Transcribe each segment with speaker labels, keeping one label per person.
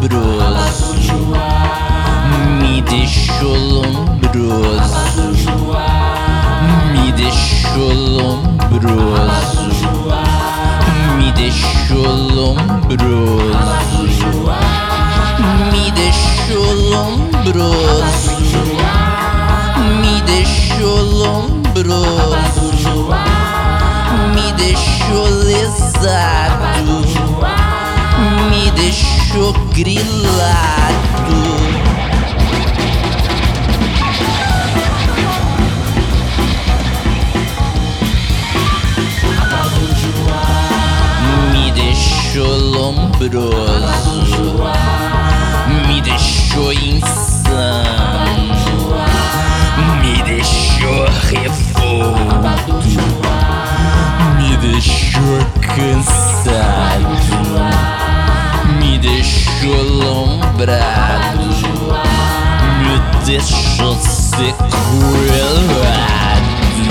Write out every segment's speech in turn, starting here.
Speaker 1: me deixou lombroso, me deixou lombroso, me deixou lombroso, me deixou lombroso, me deixou lombroso, me deixou lesado, me deixou grilado. Me deixou lombroso, me deixou insano, me deixou revolto, me deixou cansado, me deixou lombrado, me deixou sequelado.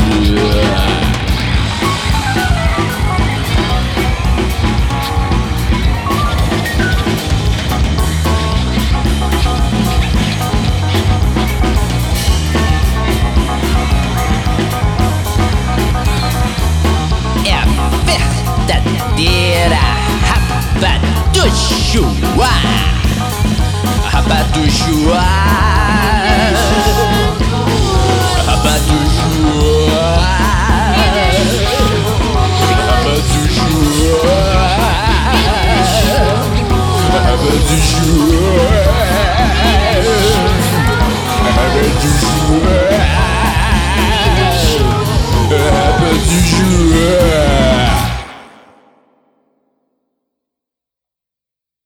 Speaker 1: Verdadeira rapa do Joá,